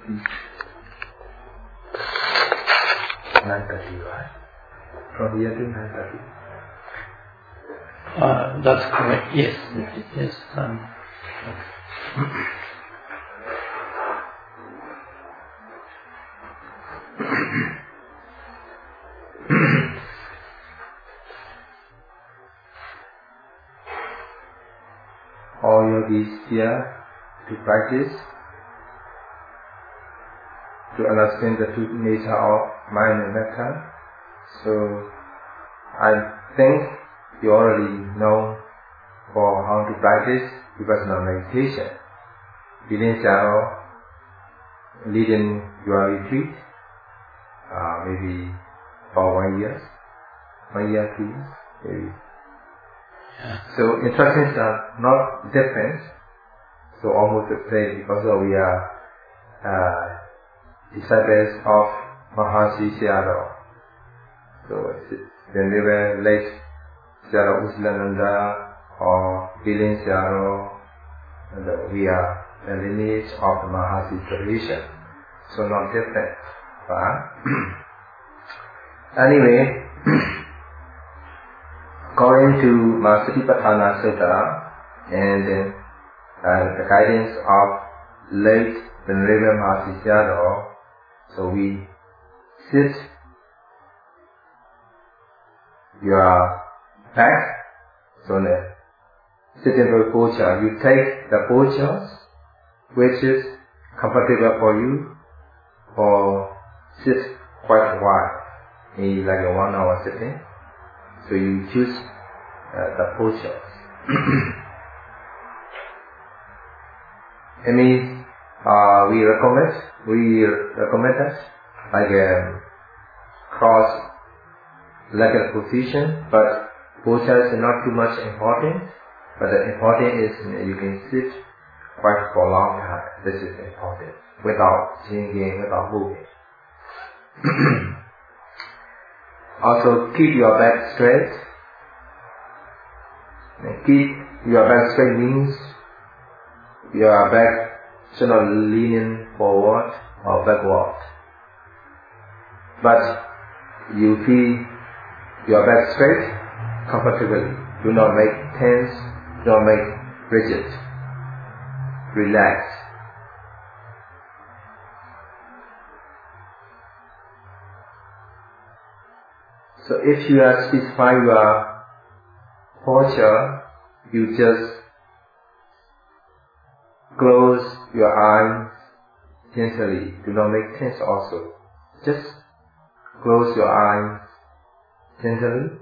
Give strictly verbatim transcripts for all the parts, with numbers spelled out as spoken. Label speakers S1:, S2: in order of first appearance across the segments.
S1: nine thirty, right? From here to nine thirty.
S2: Uh, that's correct. Yes, yes. Um,
S1: All yogis here to practice, to understand the true nature of mind and matter. So I think you already know for how to practice vipassana meditation. Within Jaro, leading your retreat, uh, maybe for one year, one year, two years, maybe.
S2: yeah.
S1: So instructions are not different, so almost the same, because we are uh, disciples of Mahasi Sayadaw. So whenever like Sayadaw Usilananda or Bilin Sayadaw, and we are the lineage of the Mahasi tradition, so not different. But anyway, according to Satipatthana Sutta and uh, the guidance of late Venerable Mahasi Sayadaw, so we sit your back, so the sitting posture, you take the postures which is comfortable for you, or sit quite a while, maybe like a one hour sitting. So you choose uh, the postures. I mean, uh, we recommend, we recommend that like a cross-legged position, but posture is not too much important. But the important is you can sit quite for a long time. This is important, without changing, without moving. Also, keep your back straight. And keep your back straight means your back should not lean forward or backward. But you feel your back straight comfortably. Do not make tense, do not make rigid. Relax. So if you are specify your posture, you just close your eyes gently. Do not make tense also. Just close your eyes gently.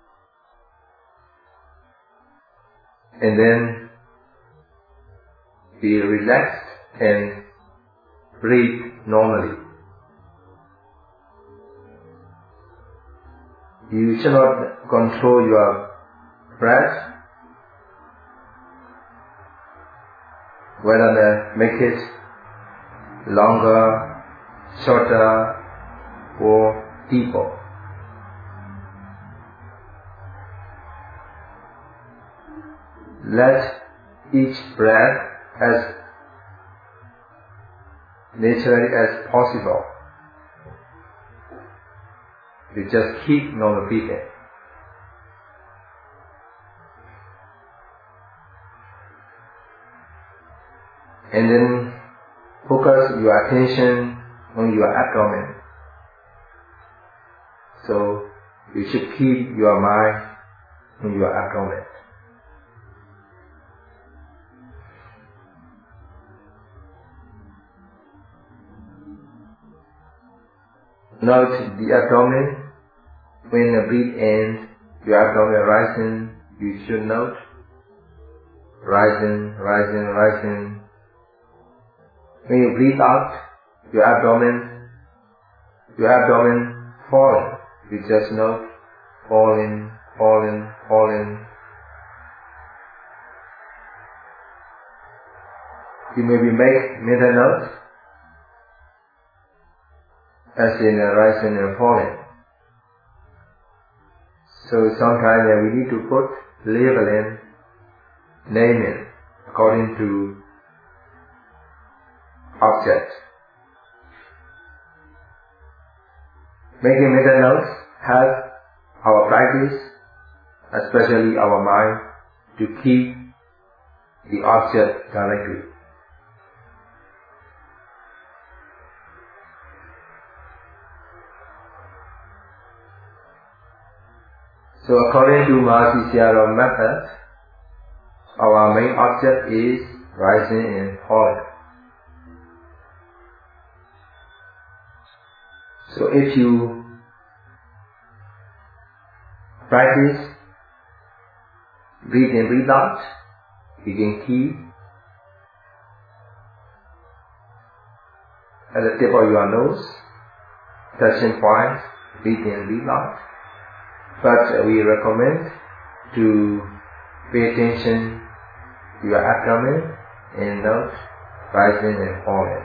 S1: And then be relaxed and breathe normally. You should not control your breath, whether to make it longer, shorter, or deeper. Let each breath as naturally as possible. You just keep normal breathing. And then focus your attention on your abdomen. So you should keep your mind on your abdomen. Note the abdomen. When the breath ends, your abdomen rising, you should note rising, rising, rising. When you breathe out, your abdomen, your abdomen falling. You just note falling, falling, falling. You maybe make mental notes as in rising and falling. So sometimes uh, we need to put labeling, naming according to object. Making mental notes helps our practice, especially our mind, to keep the object directly. So according to Mahasi Sayadaw method, our main object is rising and falling. So if you practice breathe in, breathe out, you can keep at the tip of your nose, touching point, breathe in, breathe out. But we recommend to pay attention to your abdomen and note rising and falling.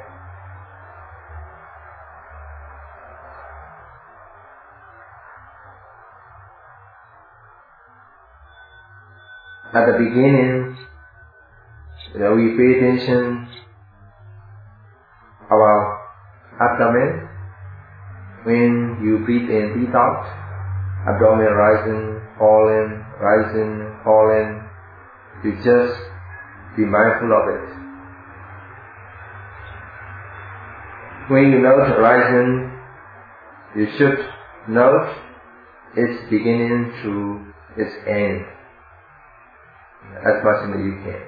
S1: At the beginning, you know, we pay attention our abdomen. When you breathe in, breathe out, abdomen rising, falling, rising, falling. You just be mindful of it. When you note rising, you should note its beginning to its end as much as you can.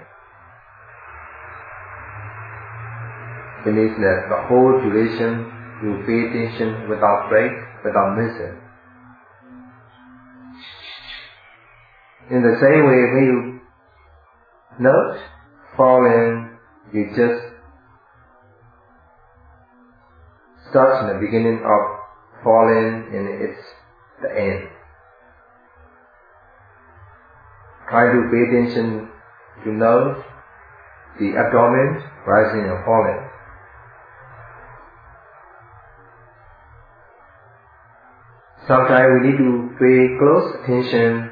S1: It means that the whole duration you pay attention without break, without missing. In the same way, when you note falling, you just start in the beginning of falling and it's the end. Try to pay attention to note the abdomen rising and falling. Sometimes we need to pay close attention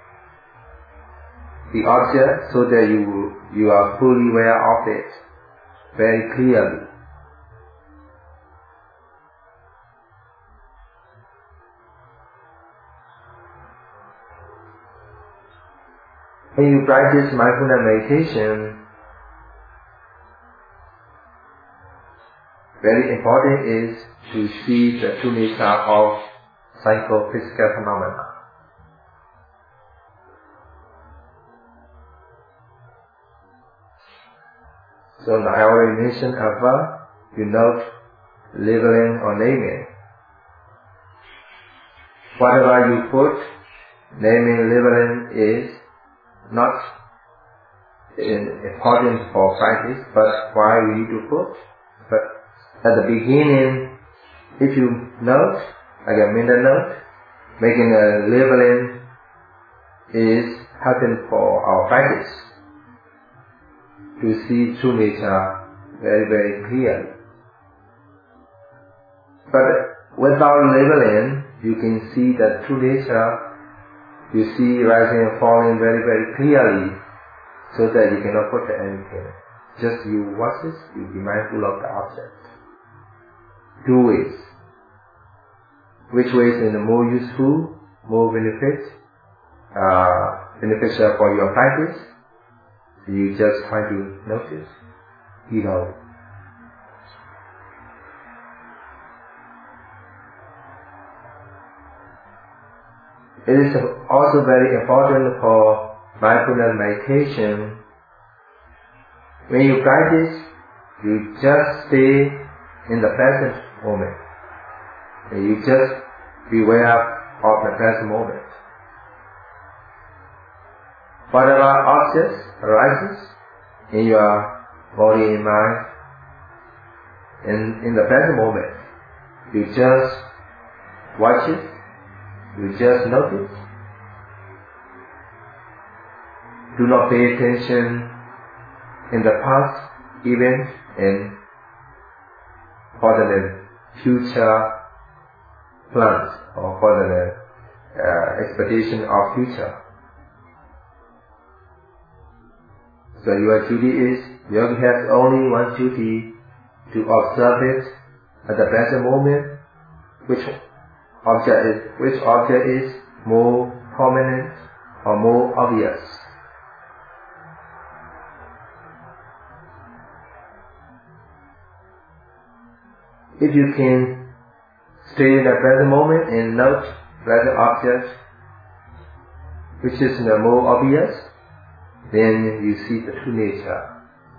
S1: the object so that you you are fully aware of it very clearly. When you practice mindfulness meditation, very important is to see the true nature of psychophysical phenomena. So in the orientation above, you note labeling or naming. Whatever you put, naming, labeling is not important for practice, but why we need to put. But at the beginning, if you note, like a mental note, making a labeling is helping for our practice to see true nature very, very clearly. But without labeling, you can see that true nature, you see rising and falling very, very clearly, so that you cannot put anything. Just you watch this, you be mindful of the object. Two ways. Which way is the more useful, more benefit, uh, beneficial for your practice? You just try to notice, you know. It is also very important for mindfulness meditation. When you practice, you just stay in the present moment. And you just beware of the present moment. Whatever objects arises in your body and mind, in, in the present moment, you just watch it, you just notice. Do not pay attention in the past event and for the future plans or for the uh, expectation of future. So your duty is, yogi has only one duty, to observe it at the present moment, which object is, which object is more prominent or more obvious. If you can stay in the present moment and note present object, which is the more obvious, then you see the true nature.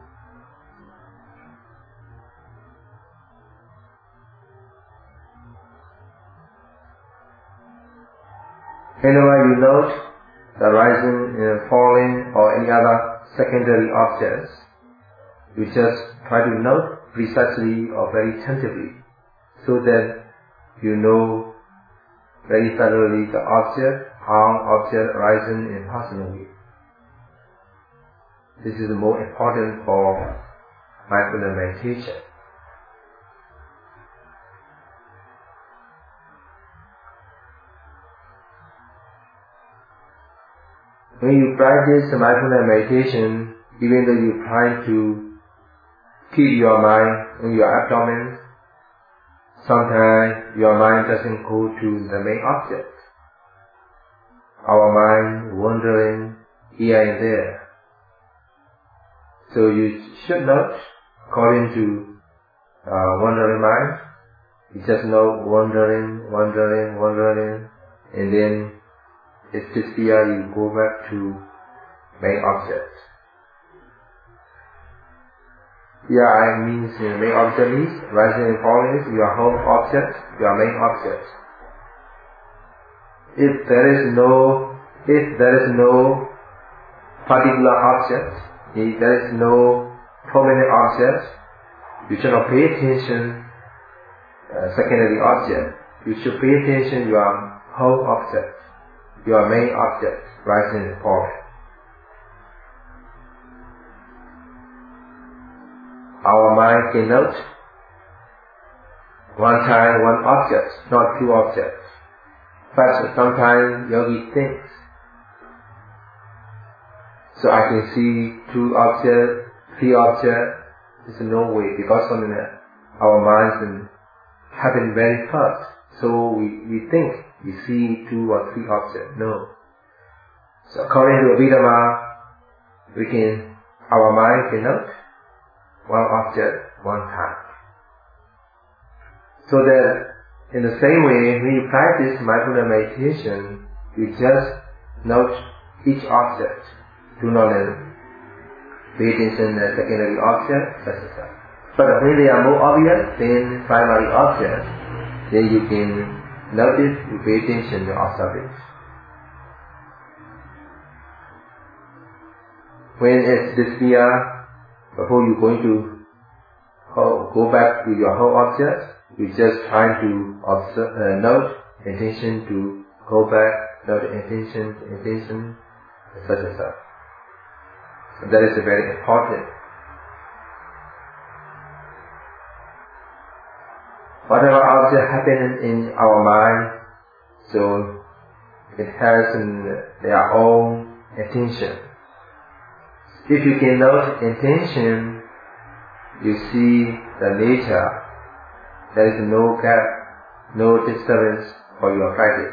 S1: Whenever you note the rising and falling or any other secondary objects, you just try to note precisely or very tentatively, so that you know very thoroughly the object, how object rising and passing away. This is more important for mindfulness meditation. When you practice mindfulness meditation, even though you try to keep your mind in your abdomen, sometimes your mind doesn't go to the main object. Our mind wandering here and there. So you should not, according to uh, wandering mind, you just know wandering, wandering, wandering, and then it's just here you go back to main object. Here I means uh, main object is rising and falling is your whole object, your main object. If there is no, if there is no particular object, if there is no prominent object, you should not pay attention uh, secondary object. You should pay attention to your whole object, your main object, rising and falling. Our mind can note one time one object, not two objects. But sometimes yogi thinks, so I can see two objects, three objects. There's no way, because of that, our minds happen very fast. So we, we think we see two or three objects. No. So according to Abhidhamma, we can, our mind can note one object one time. So that in the same way, when you practice mindfulness meditation, you just note each object. Do not pay attention to the secondary object, et cetera. But when they are more obvious than primary objects, then you can notice, you pay attention to observe it. When it's disappear, before you're going to go back to your whole object, you just try to observe, uh, note intention to go back, note intention, intention, et cetera et cetera. So that is very important. Whatever object happens in our mind, so it has in their own intention. If you can note intention, you see the nature. There is no gap, no disturbance for your practice.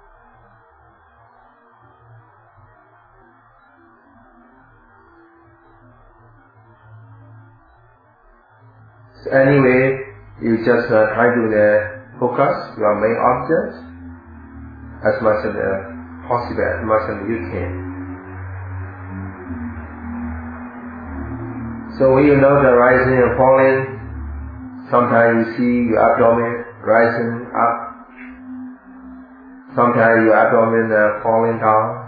S1: So anyway, you just uh, try to uh, focus your main object as much as uh, possible, as much as you can. So when you know the rising and falling, sometimes you see your abdomen rising up, sometimes your abdomen uh, falling down.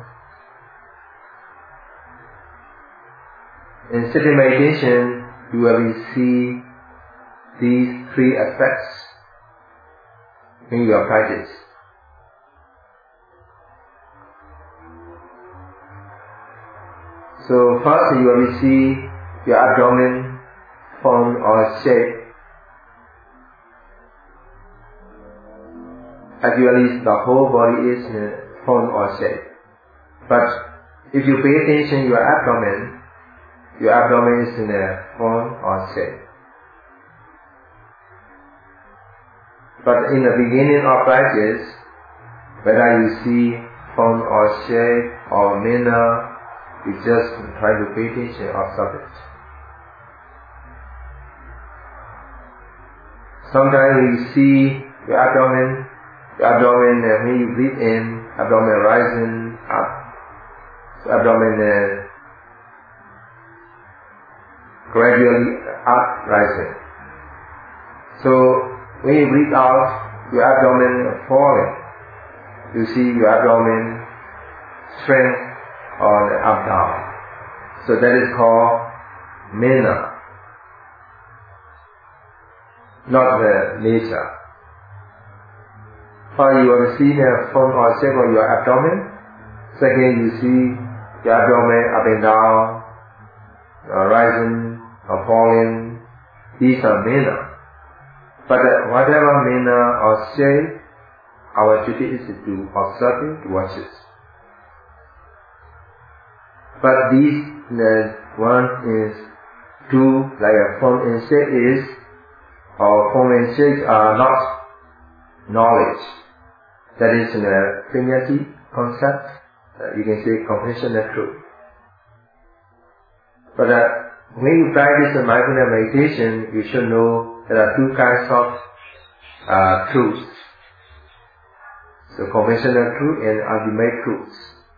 S1: In sitting meditation, you will see these three aspects in your practice. So first you will see your abdomen form or shape. Actually, the whole body is in form or shape. But if you pay attention to your abdomen, your abdomen is in a form or shape. But in the beginning of practice, whether you see form or shape or manner, you just try to pay attention, observe it. Sometimes you see your abdomen, your abdomen uh, when you breathe in, abdomen rising up, so abdomen uh, gradually up rising. So when you breathe out, your abdomen falling. You see your abdomen strength or up down. So that is called mana, not the nature. First you have seen the form or shape of your abdomen. Second you see your abdomen up and down, uh, rising or falling. These are mana. But uh, whatever manner or shape, our duty is to observe it, to watch it. But these uh, one is two, like a form and shape is, or form and shape are not knowledge. That is in a finity concept. Uh, you can say comprension of truth. But uh, when you practice the mindfulness meditation, you should know there are two kinds of uh, truths. So conventional truth and ultimate truths.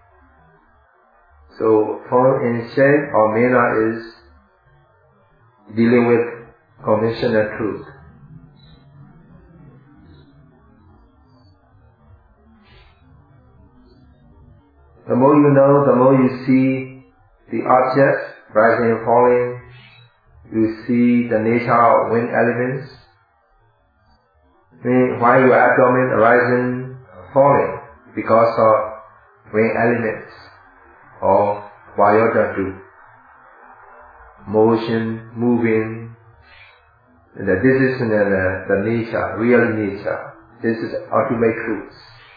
S1: So form and shape or manner is dealing with conventional truth. The more you know, the more you see the object rising and falling. You see the nature of wind elements. Why your abdomen rising, falling? Because of wind elements or vayota do. Motion, moving. And this is the, the nature, real nature. This is ultimate truth.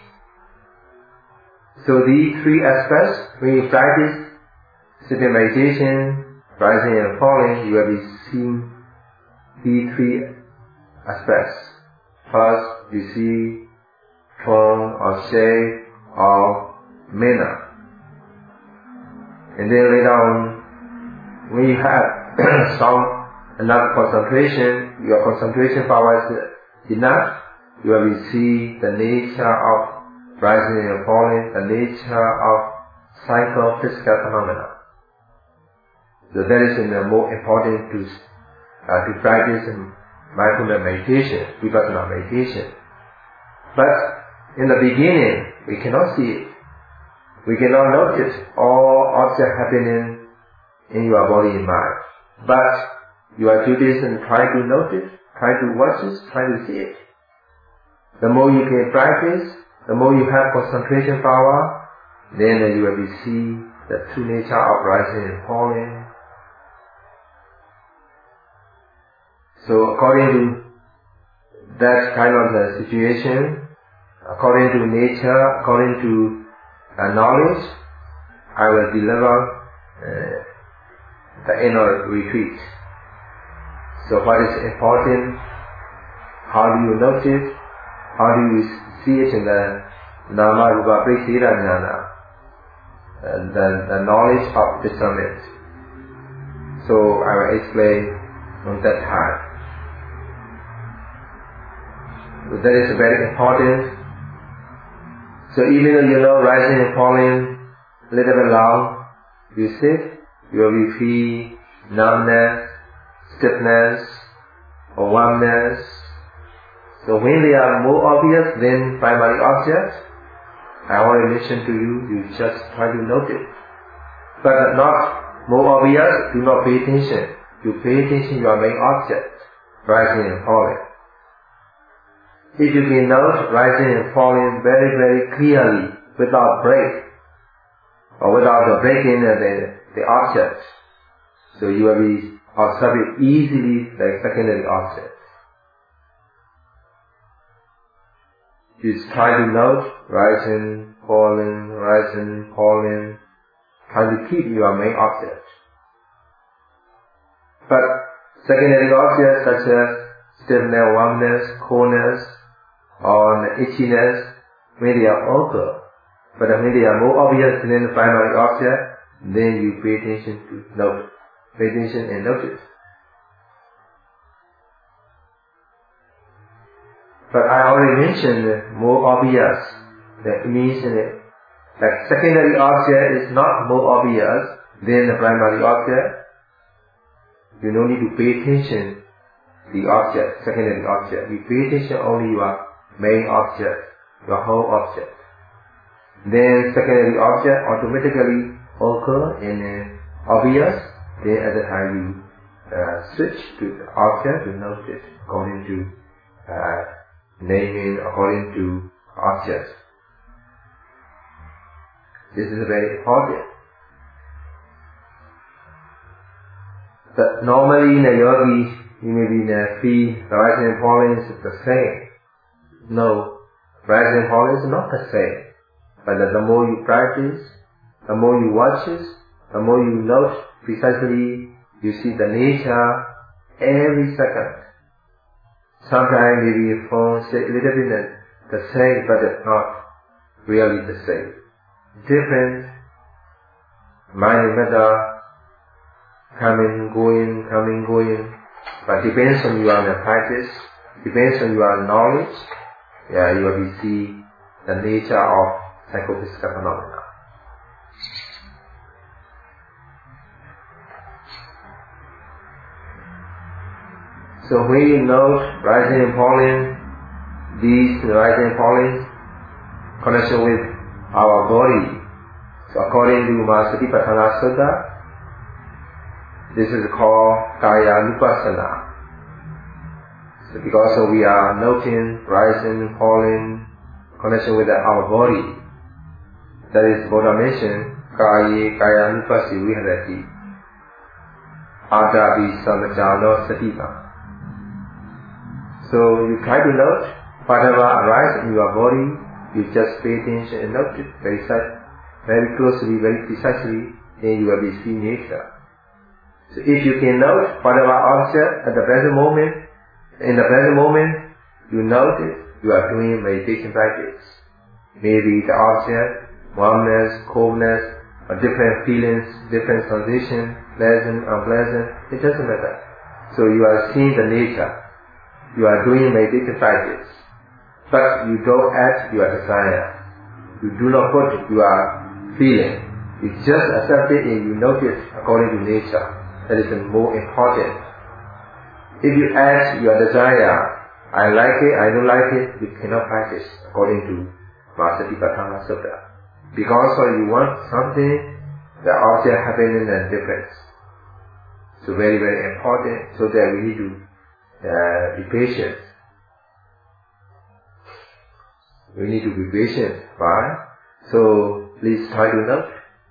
S1: So these three aspects, when you practice sitting meditation, rising and falling, you will be seeing these three aspects. First, you see form or shape or manner. And then later on, when you have some enough concentration, your concentration power is enough, you will see the nature of rising and falling, the nature of psychophysical phenomena. So that is the more important to uh, to practice mindfulness meditation, vipassana meditation. But in the beginning, we cannot see it. We cannot notice all objects happening in your body and mind. But your duty is to try to notice, try to watch it, try to see it. The more you can practice, the more you have concentration power, then you will be see the true nature of rising and falling. So according to that kind of uh, situation, according to nature, according to uh, knowledge, I will deliver uh, the inner retreat. So what is important? How do you notice? How do you see it in the Nama Rupa Pritira Jnana? Uh, the, the knowledge of discernment. So I will explain on that time. So that is very important. So even though you know rising and falling a little bit long, you sit, you will feel numbness, stiffness, or warmness. So when they are more obvious than primary objects, I already mentioned to you, you just try to notice. But not more obvious, do not pay attention. You pay attention to your main object, rising and falling. If you can note rising and falling very, very clearly, without break, or without the breaking of the, the object, so you will be observing easily the secondary object. Just try to note rising, falling, rising, falling, try to keep your main object. But secondary objects such as stiffness, warmness, coolness, or the itchiness, when they are occur. But when they are more obvious than the primary object, then you pay attention to note. Pay attention and notice. But I already mentioned more obvious. That means that secondary object is not more obvious than the primary object. You don't need to pay attention to the object, secondary object. You pay attention only your main object, your whole object. Then secondary object automatically occur in uh, obvious. Then at the time you uh, switch to the object to note it according to uh, naming, according to object. This is very important. But normally in a yogi, you may be in a feel rising and falling is the same. No, rising and falling is not the same. But the more you practice, the more you watch it, the more you note precisely, you see the nature every second. Sometimes maybe your phone say a little bit the same, but it's not really the same. Different mind and matter, coming, going, coming, going. But depends on your practice, depends on your knowledge. Yeah, you will see the nature of psychophysical phenomena. So when you note rising and falling, these rising and falling connection with our body. So according to Mahasatipatthana Sutta, this is called Kaya Nupassana. So because we are noting rising, falling, connection with our body, that is Buddha mentioned, Kaya Kaya Nupassi Viharati, Adapi Samajano Sativa. So you try to note whatever arises in your body, you just pay attention and note it very, very closely, very precisely, then you will be seeing nature. So if you can note whatever object at the present moment, in the present moment, you note it, you are doing meditation practice. Maybe the object, warmness, coldness, or different feelings, different sensations, pleasant, unpleasant, it doesn't matter. So you are seeing the nature. You are doing meditation practice. But you don't add your desire. You do not put your feeling. You just accept it and you notice according to nature. That is the more important. If you add your desire, I like it, I don't like it, you cannot practice according to Mahasatipatthana Sutta. Because you want something, the object happening in a difference. So very, very important, so that we need to uh, be patient. We need to be patient. Why? So please try to note.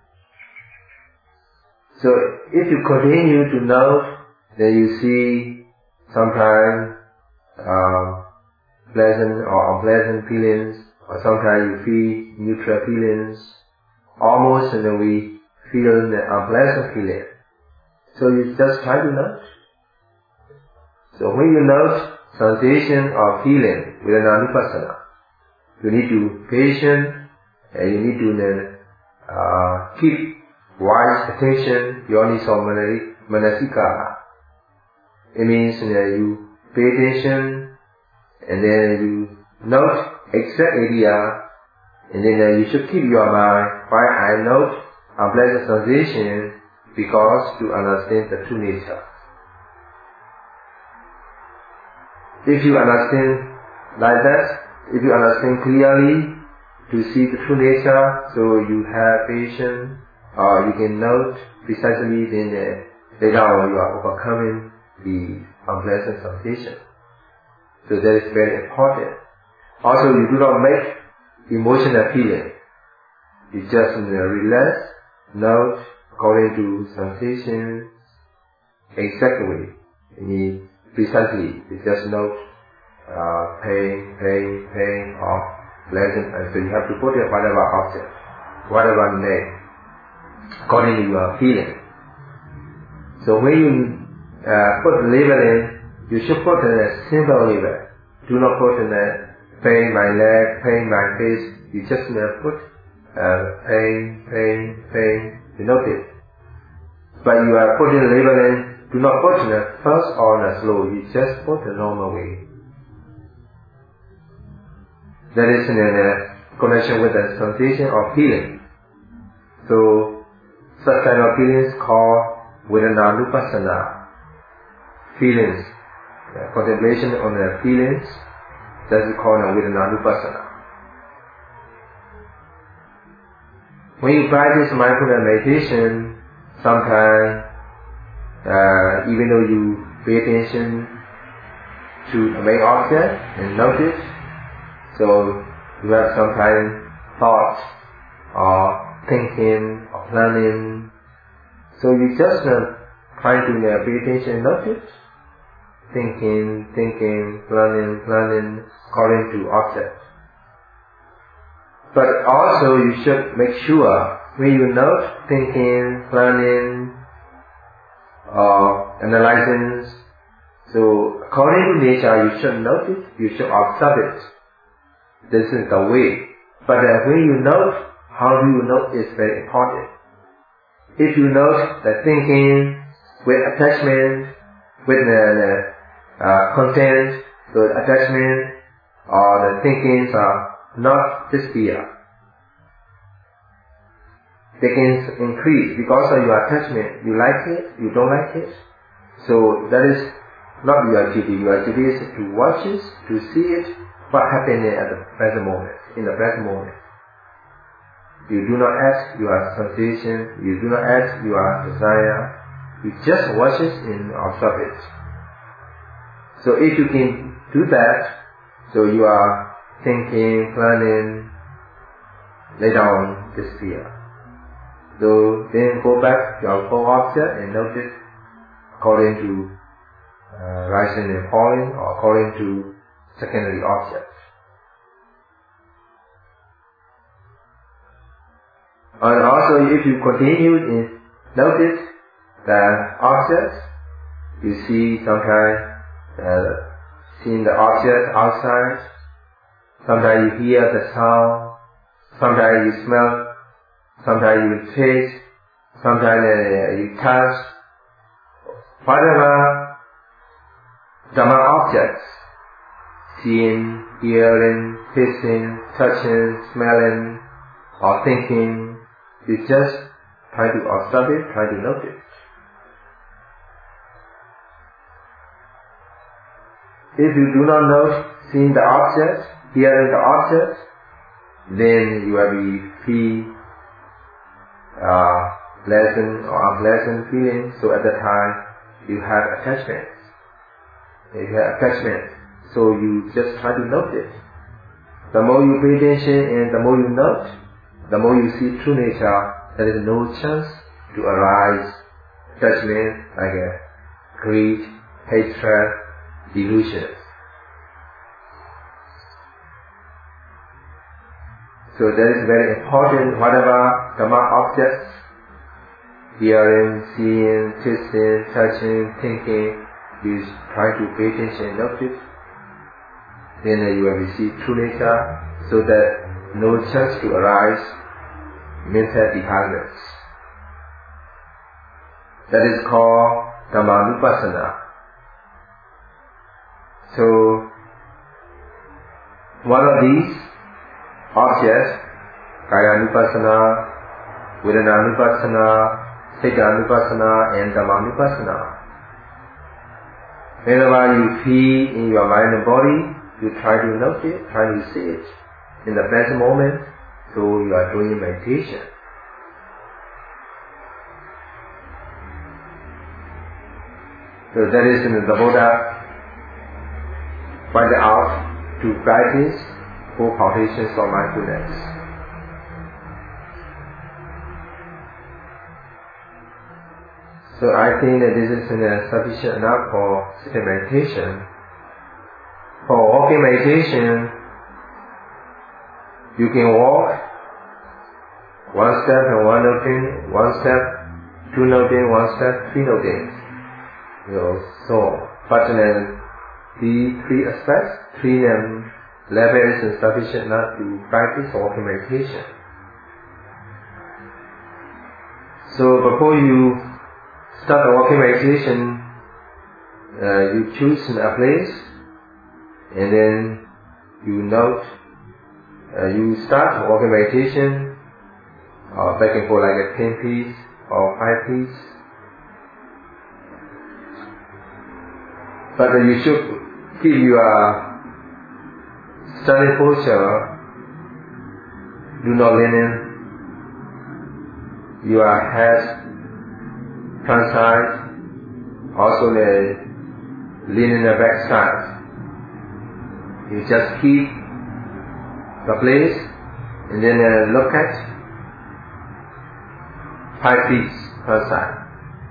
S1: So if you continue to note, then you see sometimes um, pleasant or unpleasant feelings, or sometimes you feel neutral feelings, almost and then we feel an unpleasant feeling. So you just try to note. So when you note sensation or feeling with an anupassana, you need to be patient and you need to uh, keep wise attention, yoniso manasika. It means that you pay attention and then you note exact area, and then uh, you should keep your mind why I note unpleasant sensation, because to understand the true nature. If you understand like that, if you understand clearly to see the true nature, so you have patience, or you can note precisely, then uh, later on you are overcoming the unpleasant sensation. So that is very important. Also, you do not make emotional feeling. You just uh, relax, note according to sensations, exactly, you precisely. You just note uh, pain, pain, pain, or pleasant, and so you have to put it whatever object, whatever name, according to your feeling. So when you uh, put label in, you should put in a simple label. Do not put in a pain my leg, pain my face, you just uh, put uh, pain, pain, pain, you notice. But you are putting labeling, do not put in a fast or in a slow, you just put the normal way. That is in a connection with the sensation of feeling. So, such kind of feelings called Vedananupassana. Feelings, uh, contemplation on the feelings, that is called Vedananupassana. When you practice mindfulness meditation, sometimes, uh, even though you pay attention to the main object and notice, so you have sometimes thoughts or thinking or planning. So you just uh, try to uh, pay attention and notice, thinking, thinking, planning, planning, according to objects. But also you should make sure when you note thinking, planning, or uh, analyzing, so according to nature you should notice, you should observe it. This is the way. But uh, when you note, how do you note is very important. If you note the thinking with attachment, with the uh, content, so the attachment or the thinkings are not disappear. They can increase because of your attachment. You like it, you don't like it. So that is not your duty. Your duty is to watch it, to see it, what happening at the present moment, in the present moment. You do not add your sensation, you do not add your desire, you just watch it and observe it. So if you can do that, so you are thinking, planning, later on disappear. So then go back to your core object and notice according to uh, rising and falling or according to secondary objects. And also if you continue in notice the objects, you see sometimes uh, seeing the object outside, sometimes you hear the sound, sometimes you smell, sometimes you taste, sometimes uh, you touch, whatever Dhamma objects, seeing, hearing, tasting, touching, smelling, or thinking, you just try to observe it, try to notice. If you do not note seeing the object, hearing the object, then you will be feel uh, pleasant or unpleasant feeling. So at that time you have attachment. If you have attachment, so you just try to note it. The more you pay attention and the more you note, the more you see true nature, there is no chance to arise judgment like a greed, hatred, delusions. So that is very important. Whatever Dhamma objects, hearing, seeing, tasting, touching, thinking, you try to pay attention and notice. Then you will receive true nature, so that no chance to arise mental defilements. That is called Dhammanupassana. So, one of these objects, Kayanupassana, Vedananupassana, Cittanupassana, and Dhammanupassana. Whenever you feel in your mind and body, you try to note it, try to see it in the present moment, so you are doing meditation. So that is in the Buddha pointed out to practice four foundations of mindfulness. So I think that this is uh, sufficient enough for sitting meditation. For walking meditation, you can walk one step and one noting, one step, two noting, one step, three noting. You know, so, but then the three aspects, three them level is insufficient enough to practice walking meditation. So before you start the walking meditation, uh, you choose a place, and then you note, uh, you start walking meditation, uh, back and forth like a ten piece or five piece. But uh, you should keep your standing posture, do not lean in. Your head front-side, also the lean in the back side. You just keep the place and then uh, look at five feet per side.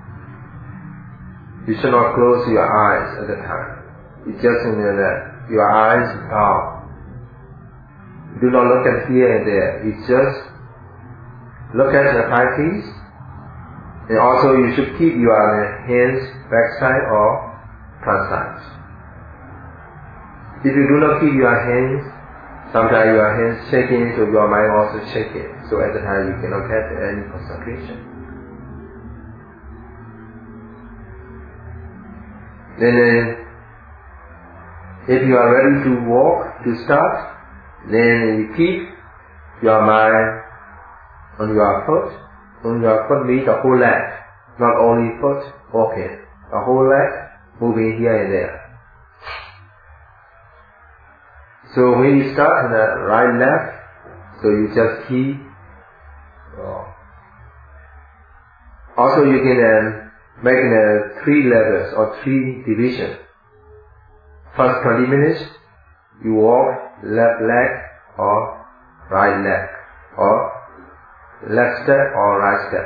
S1: You should not close your eyes at the time. You just in the, your eyes down. Do not look at here and there. You just look at the five feet, and also you should keep your hands backside or front side. If you do not keep your hands, sometimes your hands shaking, so your mind also shaking. So at the time you cannot get any concentration. Then, uh, if you are ready to walk, to start, then you keep your mind on your foot. On your foot means the whole leg, not only foot walking. The whole leg moving here and there. So when you start in the right left, so you just keep. Uh, also you can um, make uh, three levels or three divisions. First twenty minutes, you walk left leg or right leg, or left step or right step.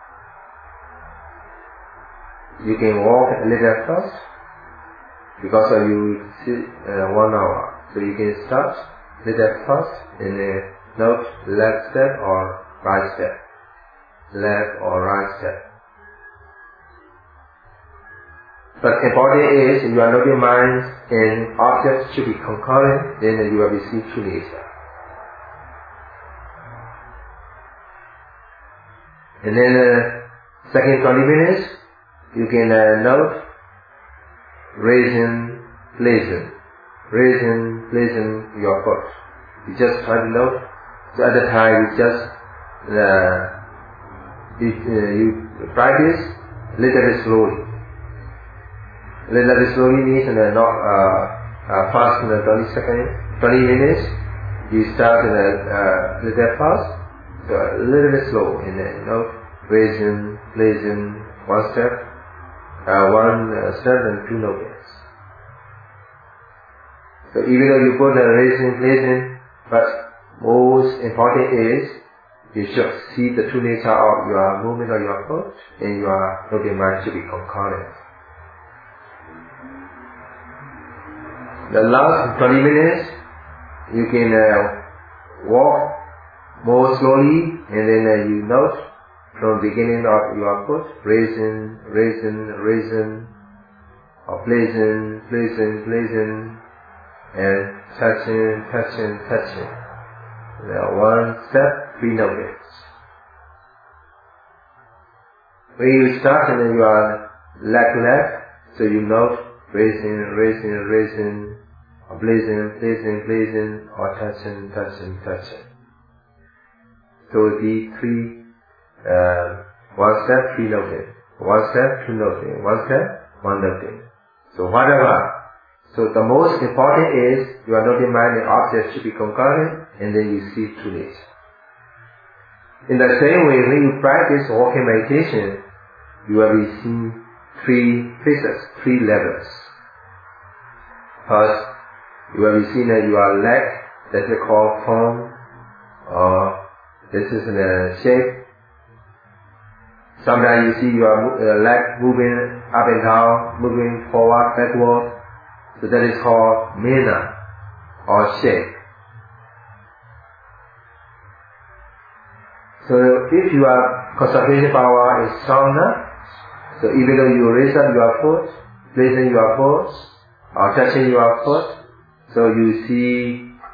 S1: You can walk a little first, because uh, you sit uh, one hour. So you can start little first and then note left step or right step, left or right step. But important is you are not your mind and objects should be concurrent, then you will receive true nature. And then uh, second twenty minutes, you can uh, note raising, placing, raising, placing your foot. You just try to note. So at the time, you just uh, you, uh, you practice a little bit slowly. A little bit slowly means uh, not uh, uh, fast in the twenty seconds, twenty minutes. You start in a uh, little fast, so a little bit slow, and then note raising, placing, one step, uh, one uh, step and two notes. So even though you put the raising, placing, but most important is you should see the true nature of your movement of your foot, and your noting mind should be concurrent. The last twenty minutes, you can uh, walk more slowly, and then uh, you note from the beginning of your foot, raising, raising, raising, or placing, placing, placing, and touching, touching, touching. Now one step, three notes. When you start and then you are leg left, so you note raising, raising, raising, or placing, placing, placing, or touching, touching, touching. So the three, uh, one step, three noting, one step, two noting, one step, one noting. So whatever. So the most important is you are noting mind and object should be concurrent, and then you see true nature. In the same way, when you practice walking meditation, you will be seeing three phases, three levels. First, you will be seeing that your leg, that we call form, or this is in a shape. Sometimes you see your uh, leg moving up and down, moving forward, backward. So that is called mena, or shape. So if your concentration power is strong enough, so even though you raise up your foot, placing your foot, or touching your foot, so you see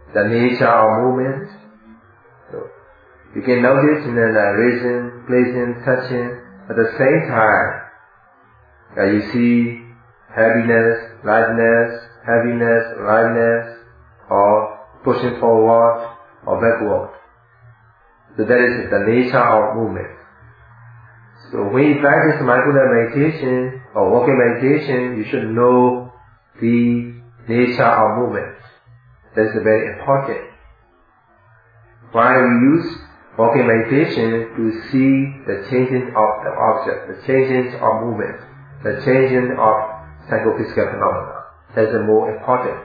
S1: the nature of movement. So you can notice in the raising, placing, touching. At the same time, uh, you see heaviness, lightness, heaviness, lightness, or pushing forward or backward. So that is the nature of movement. So when you practice mindfulness meditation or walking meditation, you should know the nature of movement. That is very important. Why we use walking meditation to see the changing of the object, the changing of movement, the changing of psychophysical phenomena. That is more important.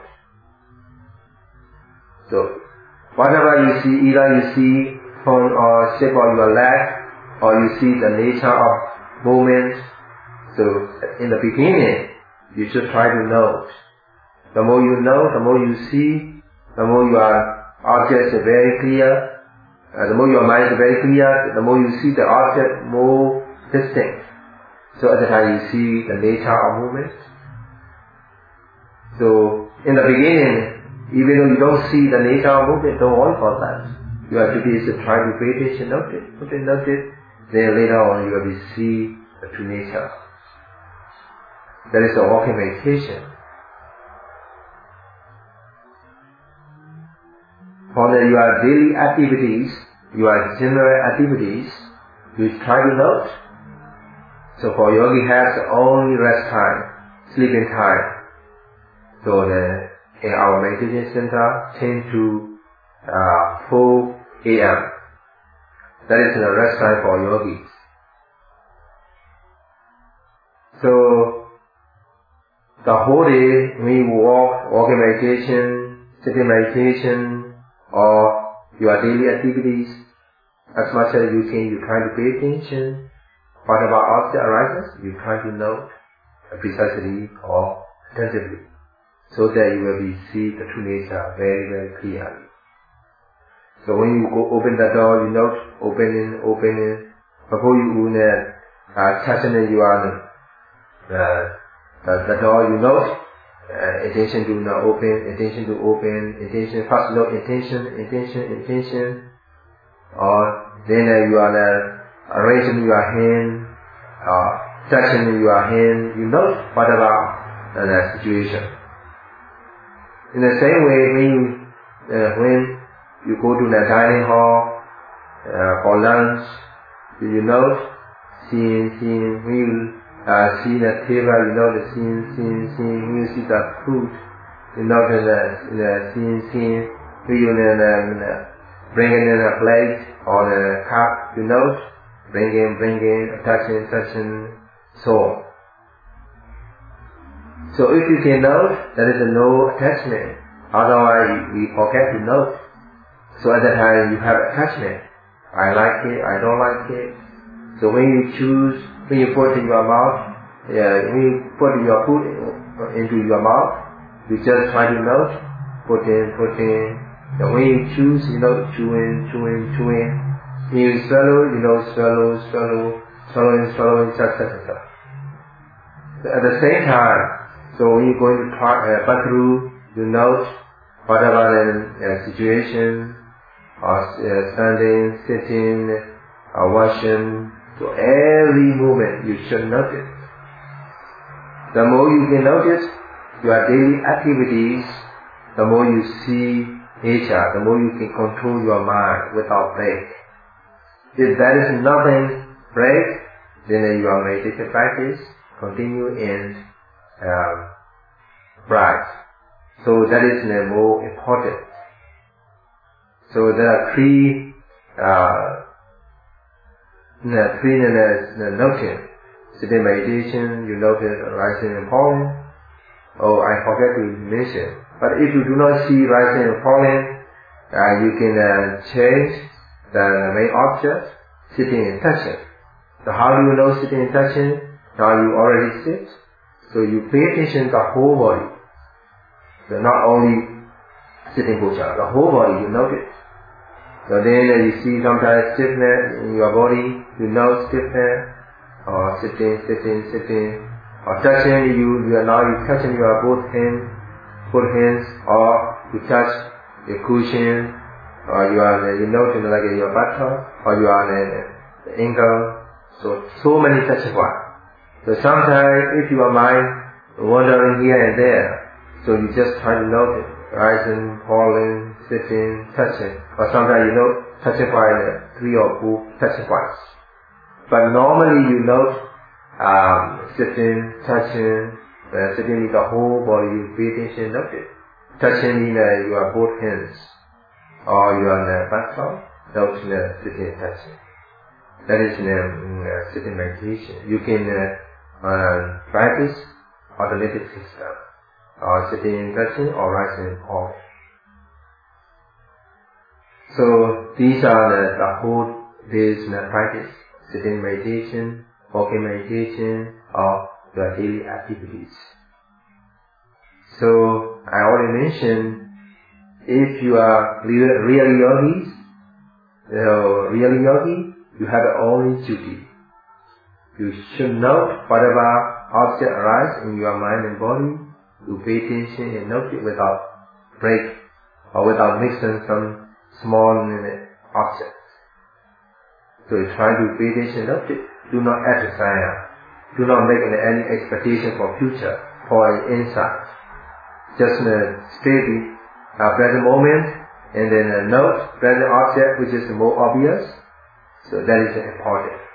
S1: So whatever you see, either you see form or shape of your leg, or you see the nature of movement. So in the beginning, you should try to know. The more you know, the more you see, the more your object is very clear. Uh, the more your mind is very clear, the more you see the object more distinct. So at the time you see the nature of movement. So in the beginning, even though you don't see the nature of movement, don't worry about that. You have to be to try to pay attention, notice, notice, notice. Then later on you will see the true nature. That is the walking meditation. For the, your daily activities, your general activities, you try to note. So for yogi has only rest time, sleeping time. So the, in our meditation center, ten to uh, four a m That is the rest time for yogis. So the whole day when you walk, walking meditation, sitting meditation, or your daily activities, as much as you can, you try to pay attention. Whatever object arises, you try to note precisely or attentively, so that you will be see the true nature very, very clearly. So when you go open the door, you note opening, opening. Before you uh, touching your uh, the, the door, you note uh, intention to not open, intention to open, intention first note intention, intention, intention. Or then uh, you are uh, arranging your hand, uh, touching your hand. You note whatever uh, the situation. In the same way, when you, uh, when you go to the dining hall uh, for lunch, you note, seeing, seeing, when you uh, see the table, you know the seeing, seeing, seeing, when you see the food, you note the, the seeing, seeing, when you uh, bring it in a plate or a cup, you note, bringing, bringing, touching, touching, so on. So if you can note, there is no attachment, otherwise we forget to note. So at that time you have attachment. I like it, I don't like it. So when you choose, when you put in your mouth, yeah, when you put your food into your mouth, you just try to note, put in, put in. And when you choose, you know, chewing, chewing, chewing. When you swallow, you know, swallow, swallow, swallowing, swallowing, et cetera et cetera. At the same time, so when you go into uh, bathroom, you note whatever the uh, situation, or uh, standing, sitting, or washing. So every movement you should notice. The more you can notice your daily activities, the more you see nature, the more you can control your mind without break. If there is nothing break, then your meditation practice continue in um, bright. So that is the more important. So there are three, uh, the three the noting. Sitting meditation, you notice rising and falling. Oh, I forget to mention. But if you do not see rising and falling, uh, you can uh, change the main object, sitting and touching. So how do you know sitting and touching? Now you already sit. So you pay attention to the whole body. So not only sitting posture, the whole body you notice. So then uh, you see sometimes stiffness in your body, you know stiffness, or sitting, sitting, sitting, or touching, you, you are now you touching your both hands, both hands, or you touch your cushion, or you are on, you note in like your buttock, or you are on the ankle. So, so many touch points. So sometimes if your mind wandering here and there, so you just try to note it, rising, falling, sitting, touching, or sometimes you note touching point, three or four touching points. But normally you note um, sitting, touching, uh, sitting in the whole body, you pay attention, note it. Touching in uh, your both hands, or you are on the buttock, note in the sitting, touching. That is in um, uh, sitting meditation. You can uh, uh, practice alternative system, or sitting, touching, or rising, falling. So these are the, the whole day's practice: sitting meditation, walking meditation, or your daily activities. So I already mentioned, if you are real, real yogis, uh, real yogi, you have only duty. You should note whatever object arises in your mind and body. You pay attention and note it without break or without mixing some small objects. So you try to pay attention and note it. Do not exercise. Do not make any expectation for future, for an insight. Just uh, steady, uh, present moment, and then uh, note present object, which is more obvious. So that is important.